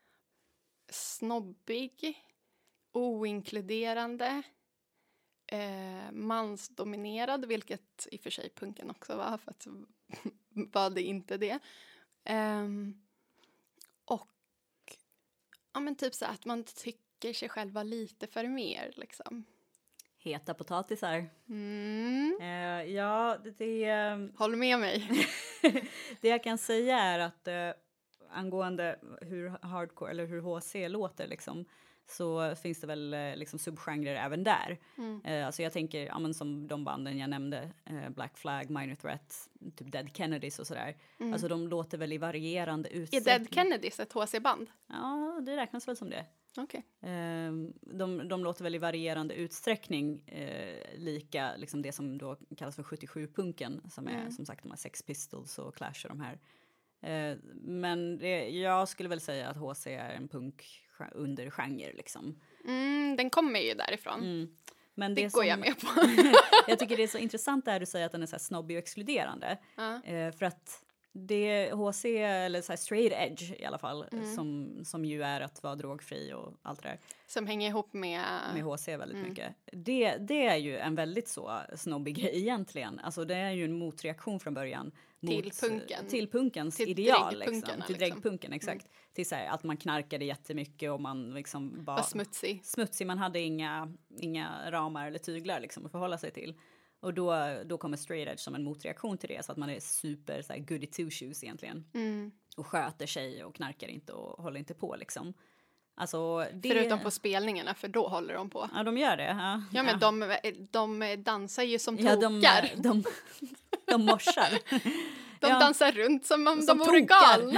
Speaker 7: snobbig, oinkluderande, eh, mansdominerad, vilket i och för sig punken också var, för att var det inte det. Um, och ja, men typ så att man tycker sig själv vara lite för mer liksom.
Speaker 3: Heta potatisar.
Speaker 7: Mm.
Speaker 3: Eh, ja, det, det
Speaker 7: Håll med mig.
Speaker 3: det jag kan säga är att eh, angående hur hardcore eller hur H C låter liksom, så finns det väl eh, liksom subgenrer även där.
Speaker 7: Mm.
Speaker 3: Eh, alltså jag tänker, ja, men som de banden jag nämnde, eh, Black Flag, Minor Threat, typ Dead Kennedys och sådär.
Speaker 7: Mm.
Speaker 3: Alltså de låter väl i varierande
Speaker 7: Är
Speaker 3: utsträckning.
Speaker 7: Dead Kennedys ett H C-band?
Speaker 3: Ja, det räknas väl som det.
Speaker 7: Okej.
Speaker 3: Eh, de, de låter väl i varierande utsträckning eh, lika liksom det som då kallas för sjuttiosju-punken, som är
Speaker 7: Mm.
Speaker 3: som sagt de här Sex Pistols och Clash och de här. Eh, men det, jag skulle väl säga att H C är en punk undergenre liksom.
Speaker 7: Mm, den kommer ju därifrån.
Speaker 3: Mm. Men
Speaker 7: det,
Speaker 3: det
Speaker 7: går
Speaker 3: som,
Speaker 7: jag med på.
Speaker 3: jag tycker det är så intressant där du säger att den är så här snobbig och exkluderande.
Speaker 7: Ja.
Speaker 3: Eh, för att det är H C, eller så här straight edge i alla fall,
Speaker 7: Mm.
Speaker 3: som, som ju är att vara drogfri och allt det där.
Speaker 7: Som hänger ihop med...
Speaker 3: Med H C väldigt
Speaker 7: Mm.
Speaker 3: mycket. Det, det är ju en väldigt så snobbig grej egentligen. Alltså det är ju en motreaktion från början.
Speaker 7: Till
Speaker 3: mot,
Speaker 7: punken.
Speaker 3: Till punkens
Speaker 7: Till
Speaker 3: ideal. Liksom.
Speaker 7: dräggpunkarna,
Speaker 3: Till
Speaker 7: liksom.
Speaker 3: dräggpunken, exakt. Mm. Till så här, att man knarkade jättemycket och man liksom var...
Speaker 7: Var smutsig.
Speaker 3: Smutsig, man hade inga, inga ramar eller tyglar liksom att förhålla sig till. Och då, då kommer straight edge som en motreaktion till det. Så att man är super så här, goody two shoes egentligen.
Speaker 7: Mm.
Speaker 3: Och sköter sig och knarkar inte och håller inte på liksom. Alltså, det...
Speaker 7: Förutom på spelningarna, för då håller de på.
Speaker 3: Ja, de gör det. Ja,
Speaker 7: Ja, men
Speaker 3: ja.
Speaker 7: de, de dansar ju som
Speaker 3: Ja,
Speaker 7: tokar.
Speaker 3: de, de, de morsar.
Speaker 7: De
Speaker 3: ja.
Speaker 7: dansar runt som om
Speaker 3: Som
Speaker 7: de vore
Speaker 3: tokar.
Speaker 7: galna.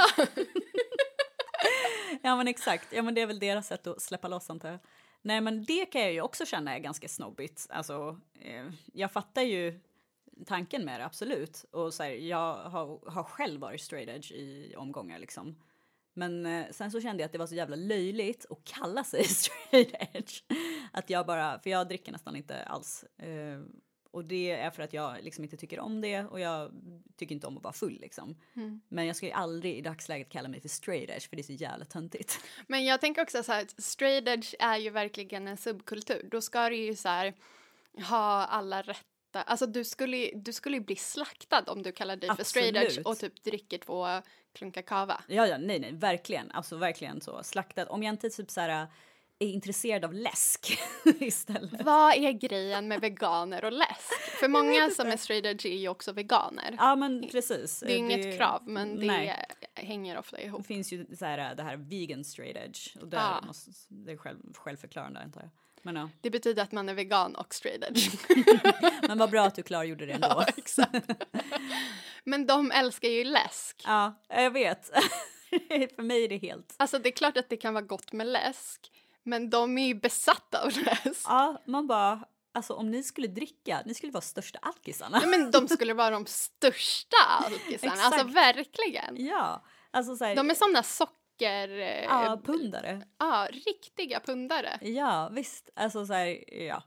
Speaker 3: Ja, men exakt. Ja, men det är väl deras sätt att släppa loss, antar jag. Nej, men det kan jag ju också känna är ganska snobbigt. Alltså, eh, jag fattar ju tanken med det, absolut. Och så här, jag har, har själv varit straight edge i omgångar liksom. Men eh, sen så kände jag att det var så jävla löjligt att kalla sig straight edge. Att jag bara, för jag dricker nästan inte alls. Eh, och det är för att jag liksom inte tycker om det. Och jag tycker inte om att vara full liksom.
Speaker 7: Mm.
Speaker 3: Men jag ska ju aldrig i dagsläget kalla mig för straight edge, för det är så jävla töntigt.
Speaker 7: Men jag tänker också så här, att straight edge är ju verkligen en subkultur. Då ska du ju så här ha alla rätta. Alltså du skulle, du skulle ju bli slaktad om du kallar dig
Speaker 3: Absolut.
Speaker 7: för straight edge och typ dricker två klunkar kava.
Speaker 3: Ja, ja, nej, nej, verkligen. Alltså verkligen så slaktat. Om jag inte typ så här är intresserad av läsk istället.
Speaker 7: Vad är grejen med veganer och läsk? För många som är straight edge är ju också veganer.
Speaker 3: Ja, men precis.
Speaker 7: Det är inget krav, men det
Speaker 3: nej.
Speaker 7: hänger ofta ihop.
Speaker 3: Det finns ju så här, det här vegan straight edge. Och där
Speaker 7: Ja.
Speaker 3: måste, det är själv, självförklarande, antar jag. Men, ja.
Speaker 7: Det betyder att man är vegan och straight edge.
Speaker 3: Men vad bra att du klargjorde det ändå.
Speaker 7: Ja, exakt. Men de älskar ju läsk.
Speaker 3: Ja, jag vet. För mig är det helt...
Speaker 7: Alltså det är klart att det kan vara gott med läsk. Men de är ju besatta av läsk.
Speaker 3: Ja, man bara... Alltså om ni skulle dricka, ni skulle vara största alkisarna.
Speaker 7: Ja, men de skulle vara de största alkisarna.
Speaker 3: Exakt.
Speaker 7: Alltså verkligen.
Speaker 3: Ja, alltså så här,
Speaker 7: De är sådana socker...
Speaker 3: ja, pundare.
Speaker 7: Ja, riktiga pundare.
Speaker 3: Ja, visst. Alltså så här, ja.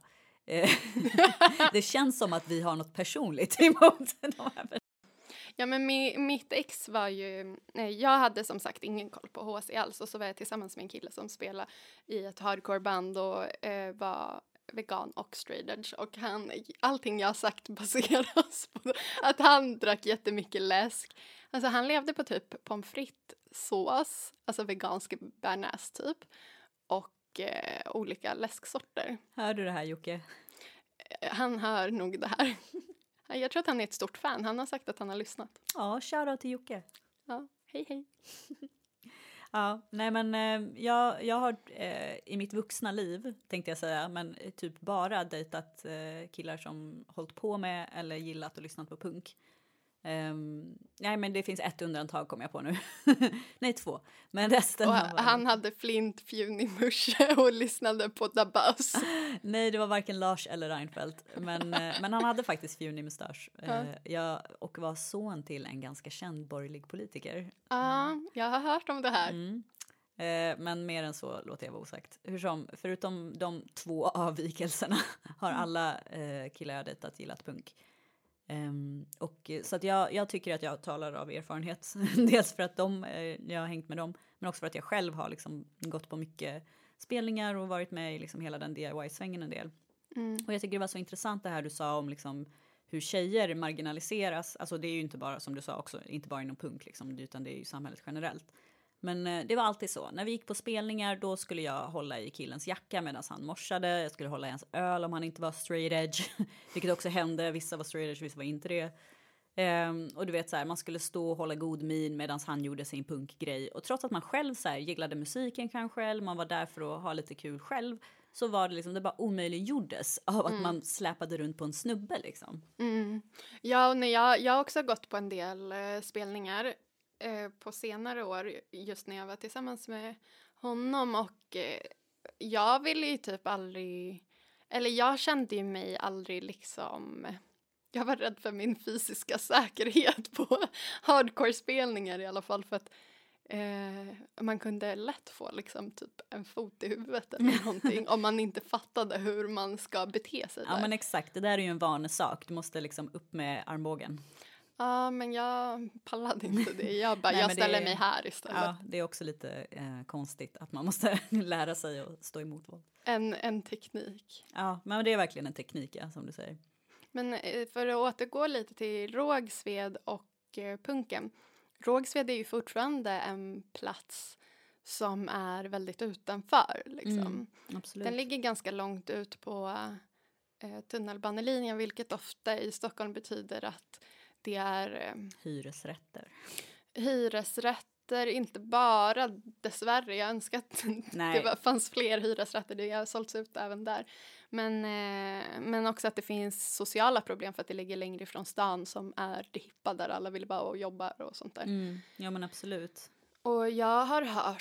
Speaker 3: Det känns som att vi har något personligt emot de här.
Speaker 7: Ja, men mi, mitt ex var ju... Nej, jag hade som sagt ingen koll på H C alls. Och så var jag tillsammans med en kille som spelade i ett hardcore-band och eh, var vegan och straight edge. Och han, allting jag har sagt baseras på att han drack jättemycket läsk. Alltså han levde på typ pommes frites-sås, alltså vegansk bearnaise typ. Och eh, olika läsksorter.
Speaker 3: Hör du det här, Jocke?
Speaker 7: Han hör nog det här. Jag tror att han är ett stort fan. Han har sagt att han har lyssnat.
Speaker 3: Ja, shoutout till Jocke.
Speaker 7: Ja, hej hej.
Speaker 3: Ja, nej men eh, jag, jag har eh, i mitt vuxna liv, tänkte jag säga, men typ bara dejtat eh, killar som hållit på med eller gillat och lyssnat på punk. Um, nej, men det finns ett undantag, kom jag på nu. Nej, två. Men resten
Speaker 7: och
Speaker 3: var...
Speaker 7: han hade flint fjun i morse och lyssnade på The Buzz.
Speaker 3: Nej, det var varken Lars eller Reinfeldt. Men, men han hade faktiskt fjun i mustasch. Ja. Uh, jag, och var son till en ganska känd borgerlig politiker.
Speaker 7: Ja, uh, jag har hört om det här.
Speaker 3: Mm. Uh, men mer än så låter jag vara osagt. Hur som, förutom de två avvikelserna har alla uh, killar jag dejtat gillat punk. Um, och så att jag, jag tycker att jag talar av erfarenhet. Dels för att de, eh, jag har hängt med dem, men också för att jag själv har liksom gått på mycket spelningar och varit med i liksom hela den D I Y-svängen en del. Mm. Och jag tycker det var så intressant det här du sa om liksom hur tjejer marginaliseras. Alltså det är ju inte bara, som du sa också, inte bara inom punk liksom, utan det är ju samhället generellt. Men eh, det var alltid så. När vi gick på spelningar, då skulle jag hålla i killens jacka medan han morsade. Jag skulle hålla i hans öl om han inte var straight edge. Vilket också hände. Vissa var straight edge, vissa var inte det. Um, och du vet så här, man skulle stå och hålla god min medan han gjorde sin punkgrej. Och trots att man själv så här, gillade musiken kanske, eller man var där för att ha lite kul själv, så var det liksom, det bara omöjliggjordes av att mm. man släpade runt på en snubbe liksom.
Speaker 7: Mm. Ja, och när jag, jag har också gått på en del uh, spelningar uh, på senare år, just när jag var tillsammans med honom. Och uh, jag ville ju typ aldrig, eller jag kände ju mig aldrig liksom... Jag var rädd för min fysiska säkerhet på hardcore-spelningar i alla fall, för att eh, man kunde lätt få liksom typ en fot i huvudet eller någonting om man inte fattade hur man ska bete sig där.
Speaker 3: Ja, men exakt, det där är ju en vanesak. Du måste liksom upp med armbågen.
Speaker 7: Ja, men jag pallade inte det. Jag bara, Nej, jag ställer är, mig här istället.
Speaker 3: Ja, det är också lite eh, konstigt att man måste lära sig att stå emot våld.
Speaker 7: En, en teknik.
Speaker 3: Ja, men det är verkligen en teknik, ja, som du säger.
Speaker 7: Men för att återgå lite till Rågsved och eh, punken. Rågsved är ju fortfarande en plats som är väldigt utanför. Liksom.
Speaker 3: Mm, absolut.
Speaker 7: Den ligger ganska långt ut på eh, tunnelbanelinjen, vilket ofta i Stockholm betyder att det är... Eh,
Speaker 3: hyresrätter.
Speaker 7: Hyresrätter, inte bara, dessvärre. Jag önskar att Nej. det fanns fler hyresrätter. Det har sålts ut även där. Men, eh, men också att det finns sociala problem för att det ligger längre ifrån stan, som är det hippa där alla vill vara och jobbar och sånt där.
Speaker 3: Mm, ja, men absolut.
Speaker 7: Och jag har hört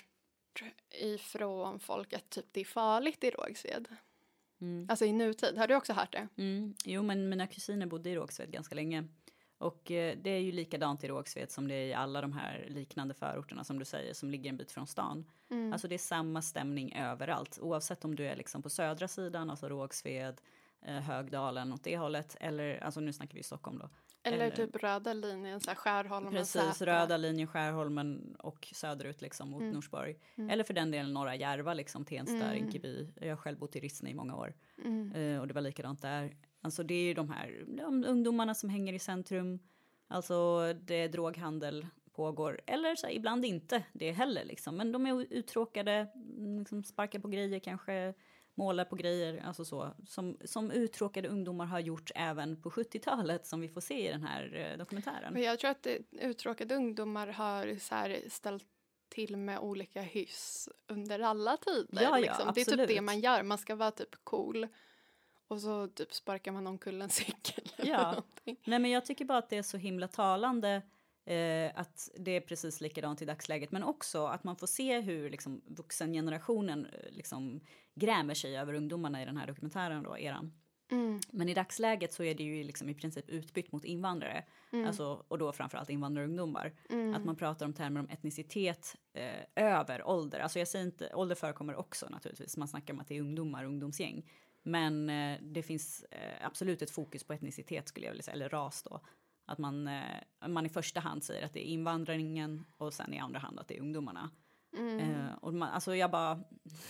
Speaker 7: ifrån folk att typ det är farligt i Rågsved. Mm. Alltså i nutid. Har du också hört det?
Speaker 3: Mm. Jo, men mina kusiner bodde i Rågsved ganska länge. Och eh, det är ju likadant i Rågsved som det är i alla de här liknande förorterna som du säger, som ligger en bit från stan. Mm. Alltså det är samma stämning överallt, oavsett om du är liksom på södra sidan, alltså Rågsved, eh, Högdalen åt det hållet, eller alltså nu snackar vi Stockholm då.
Speaker 7: Eller, eller typ röda linjen, så här Skärholmen.
Speaker 3: Precis, röda linjen, Skärholmen och söderut liksom mot mm. Norsborg. Mm. Eller för den delen norra Järva, liksom Tensta, mm. Rinkeby. Jag har själv bott i Rissne i många år. Mm. Eh, och det var likadant där. Alltså det är ju de här de ungdomarna som hänger i centrum. Alltså det är droghandel pågår. Eller så ibland inte det heller liksom. Men de är uttråkade, liksom sparkar på grejer kanske, målar på grejer. Alltså så. Som, som uttråkade ungdomar har gjort även på sjuttiotalet, som vi får se i den här eh, dokumentären.
Speaker 7: Men jag tror att det, uttråkade ungdomar har så här ställt till med olika hyss under alla tider.
Speaker 3: Ja, ja,
Speaker 7: liksom. Det är typ det man gör. Man ska vara typ cool. Och så typ sparkar man omkull en cykel.
Speaker 3: Ja, nej men jag tycker bara att det är så himla talande eh, att det är precis likadant i dagsläget. Men också att man får se hur liksom, vuxengenerationen liksom, grämer sig över ungdomarna i den här dokumentären då, eran. Mm. Men i dagsläget så är det ju liksom i princip utbytt mot invandrare. Mm. Alltså, och då framförallt invandrarungdomar. Mm. Att man pratar om termer om etnicitet eh, över ålder. Alltså jag säger inte, ålder förekommer också naturligtvis. Man snackar om att det är ungdomar, ungdomsgäng. Men eh, det finns eh, absolut ett fokus på etnicitet skulle jag vilja säga, eller ras då. Att man, eh, man i första hand säger att det är invandringen och sen i andra hand att det är ungdomarna. Mm. Eh, och man, alltså jag bara,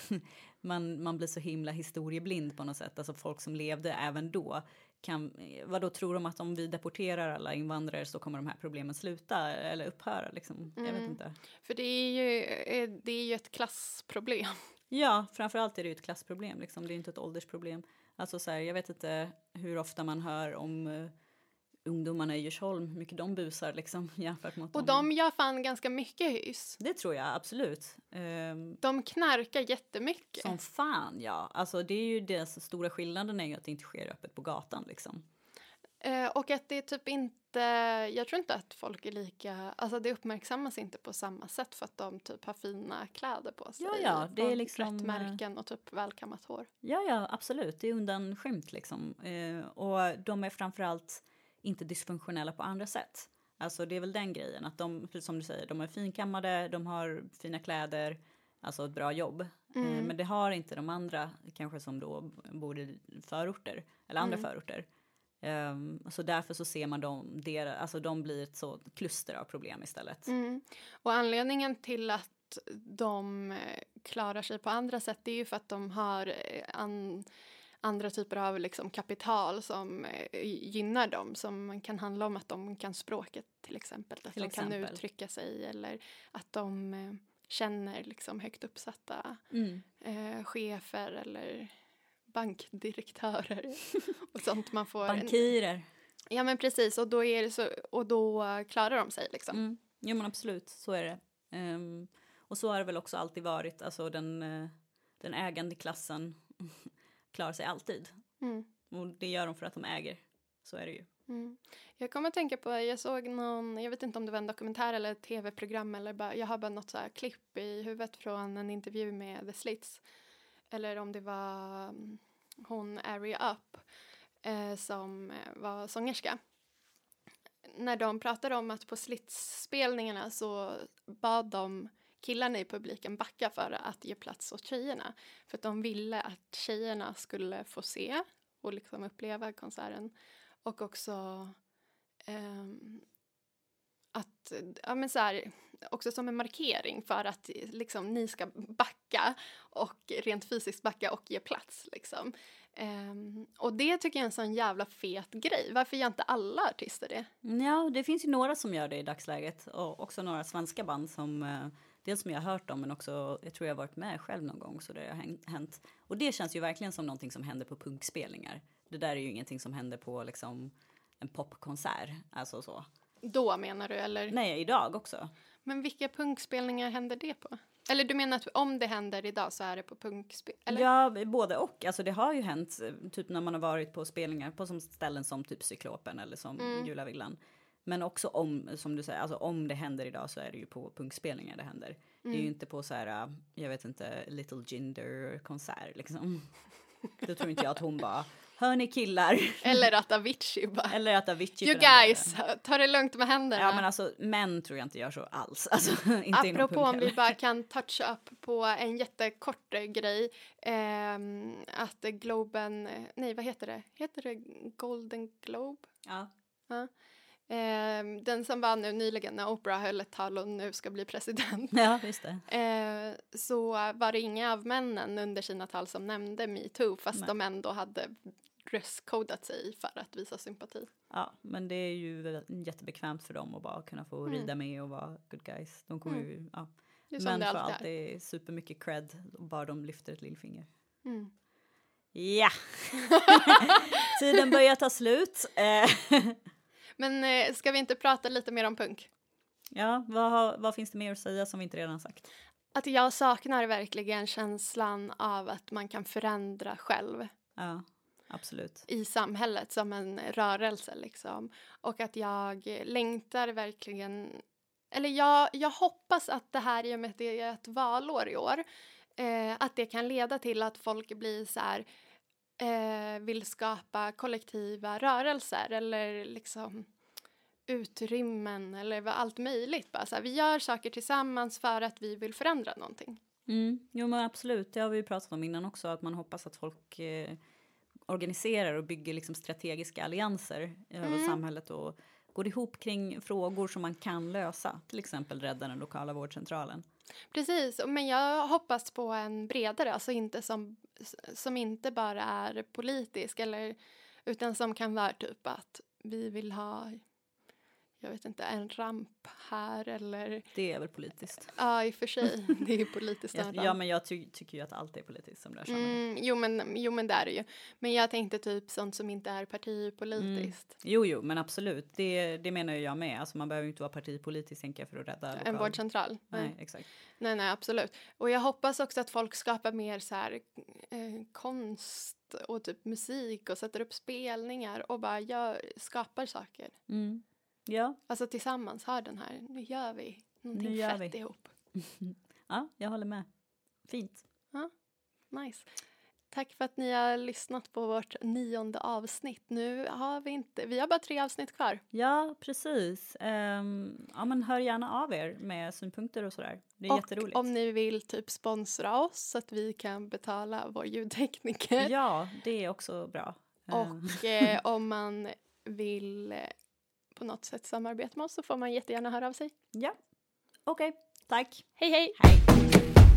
Speaker 3: man, man blir så himla historieblind på något sätt. Alltså folk som levde även då. Kan, vad då tror de att om vi deporterar alla invandrare så kommer de här problemen sluta eller upphöra liksom? Jag vet
Speaker 7: Mm.
Speaker 3: inte.
Speaker 7: För det är ju, det är ju ett klassproblem.
Speaker 3: Ja, framförallt är det ju ett klassproblem liksom. Det är inte ett åldersproblem. Alltså så här, jag vet inte hur ofta man hör om uh, ungdomarna i Djursholm, hur mycket de busar liksom jämfört mot
Speaker 7: Och
Speaker 3: dem.
Speaker 7: de gör fan ganska mycket hys.
Speaker 3: Det tror jag, absolut. Um,
Speaker 7: de knarkar jättemycket.
Speaker 3: Som fan, ja. Alltså det är ju det stora skillnaden är ju att det inte sker öppet på gatan liksom.
Speaker 7: Eh, och att det typ inte, jag tror inte att folk är lika, alltså det uppmärksammas inte på samma sätt för att de typ har fina kläder på sig.
Speaker 3: Ja, ja, det är liksom
Speaker 7: rätt märken och typ välkammat hår.
Speaker 3: Ja, ja, absolut. Det är undanskymt liksom. Eh, och de är framförallt inte dysfunktionella på andra sätt. Alltså det är väl den grejen att de, precis som du säger, de är finkammade, de har fina kläder, alltså ett bra jobb. Mm. Eh, men det har inte de andra, kanske som då bor i förorter, eller andra mm. förorter. Um, så därför så ser man dem, deras, alltså de blir ett så kluster av problem istället.
Speaker 7: Mm. Och anledningen till att de klarar sig på andra sätt är ju för att de har an, andra typer av liksom kapital som gynnar dem. Som kan handla om att de kan språket till exempel. Att
Speaker 3: till
Speaker 7: de
Speaker 3: exempel.
Speaker 7: kan uttrycka sig eller att de känner liksom högt uppsatta
Speaker 3: mm.
Speaker 7: eh, chefer eller bankdirektörer och sånt man får.
Speaker 3: Bankirer.
Speaker 7: En... Ja men precis och då är det så och då klarar de sig liksom.
Speaker 3: Mm. Ja men absolut, så är det. Um, och så har det väl också alltid varit, alltså den, uh, den ägande klassen klarar sig alltid.
Speaker 7: Mm.
Speaker 3: Och det gör de för att de äger. Så är det ju.
Speaker 7: Mm. Jag kommer att tänka på, jag såg någon, jag vet inte om det var en dokumentär eller ett tv-program eller bara, jag har bara något så här klipp i huvudet från en intervju med The Slits. Eller om det var um, hon Area Up eh, som var sångerska. När de pratade om att på Slits-spelningarna så bad de killarna i publiken backa för att ge plats åt tjejerna. För att de ville att tjejerna skulle få se och liksom uppleva konserten. Och också um, att, ja men så här, också som en markering för att liksom ni ska backa och rent fysiskt backa och ge plats liksom. Um, och det tycker jag är en sån jävla fet grej. Varför gör inte alla artister det?
Speaker 3: Ja, det finns ju några som gör det i dagsläget och också några svenska band som uh, dels som jag har hört om men också jag tror jag har varit med själv någon gång så det har hänt. Och det känns ju verkligen som någonting som händer på punkspelningar. Det där är ju ingenting som händer på liksom en popkonsert, alltså så.
Speaker 7: Då menar du eller?
Speaker 3: Nej, idag också.
Speaker 7: Men vilka punkspelningar händer det på? Eller du menar att om det händer idag så är det på punkspel? Eller?
Speaker 3: Ja, både och. Alltså det har ju hänt typ när man har varit på spelningar på som ställen som typ Cyklopen eller som mm. Gula Villan. Men också om, som du säger, alltså om det händer idag så är det ju på punkspelningar det händer. Mm. Det är ju inte på så här, jag vet inte, Little Jinder-konsert liksom. Då tror inte jag att hon bara, hör ni killar?
Speaker 7: Eller att Avicii bara.
Speaker 3: Eller att Avicii.
Speaker 7: You guys, ta det lugnt med händerna.
Speaker 3: Ja men alltså, män tror jag inte gör så alls. Alltså, inte
Speaker 7: apropå om vi bara kan toucha upp på en jättekort grej. Eh, att Globen, nej vad heter det? Heter det Golden Globe?
Speaker 3: Ja.
Speaker 7: Ja. Eh, den som var nu nyligen när Oprah höll ett tal och nu ska bli president.
Speaker 3: Ja, just det.
Speaker 7: Eh, så var det inga av männen under sina tal som nämnde MeToo fast
Speaker 3: Nej.
Speaker 7: de ändå hade dresscodat sig för att visa sympati.
Speaker 3: Ja, men det är ju jättebekvämt för dem att bara kunna få mm. rida med och vara good guys. De kommer mm. ju, ja. Men för allt det är supermycket cred bara de lyfter ett lillfinger.
Speaker 7: Mm.
Speaker 3: Ja! Tiden börjar ta slut.
Speaker 7: Men eh, ska vi inte prata lite mer om punk?
Speaker 3: Ja, vad, har, vad finns det mer att säga som vi inte redan sagt?
Speaker 7: Att jag saknar verkligen känslan av att man kan förändra själv.
Speaker 3: Ja, absolut.
Speaker 7: I samhället som en rörelse liksom. Och att jag längtar verkligen... Eller jag, jag hoppas att det här, i och med att det är ett valår i år, eh, att det kan leda till att folk blir så här... Eh, vill skapa kollektiva rörelser eller liksom utrymmen eller allt möjligt. Bara så här, vi gör saker tillsammans för att vi vill förändra någonting.
Speaker 3: Mm. Jo men absolut, det har vi ju pratat om innan också. Att man hoppas att folk eh, organiserar och bygger liksom strategiska allianser över
Speaker 7: Mm.
Speaker 3: samhället och går ihop kring frågor som man kan lösa. Till exempel rädda den lokala vårdcentralen.
Speaker 7: Precis, men jag hoppas på en bredare, alltså inte som, som inte bara är politisk, eller, utan som kan vara typ att vi vill ha, jag vet inte, en ramp här eller...
Speaker 3: Det är väl politiskt.
Speaker 7: Ja, i och för sig, det är ju politiskt.
Speaker 3: Ja, ja, men jag ty- tycker ju att allt är politiskt som rör samhället.
Speaker 7: Mm, jo, men, jo, men det är det ju. Men jag tänkte typ sånt som inte är partipolitiskt.
Speaker 3: Mm. Jo, jo, men absolut. Det, det menar ju jag med. Alltså man behöver ju inte vara partipolitisk, tänker jag, för att rädda lokal...
Speaker 7: En vårdcentral.
Speaker 3: Nej,
Speaker 7: Nej,
Speaker 3: exakt.
Speaker 7: nej, nej, absolut. Och jag hoppas också att folk skapar mer så här eh, konst och typ musik och sätter upp spelningar och bara gör, skapar saker.
Speaker 3: Mm. Ja.
Speaker 7: Alltså tillsammans har den här, nu gör vi någonting
Speaker 3: Nu gör
Speaker 7: fett
Speaker 3: vi.
Speaker 7: ihop.
Speaker 3: Ja, jag håller med. Fint.
Speaker 7: Ja, nice. Tack för att ni har lyssnat på vårt nionde avsnitt. Nu har vi inte, vi har bara tre avsnitt kvar.
Speaker 3: Ja, precis. Um, ja, men hör gärna av er med synpunkter och sådär. Det är
Speaker 7: Och
Speaker 3: jätteroligt.
Speaker 7: om ni vill typ sponsra oss så att vi kan betala vår ljudtekniker.
Speaker 3: Ja, det är också bra.
Speaker 7: Och eh, om man vill eh, på något sätt samarbeta med oss så får man jättegärna höra av sig.
Speaker 3: Ja, okej. Okay. Tack.
Speaker 7: Hej hej!
Speaker 3: Hej.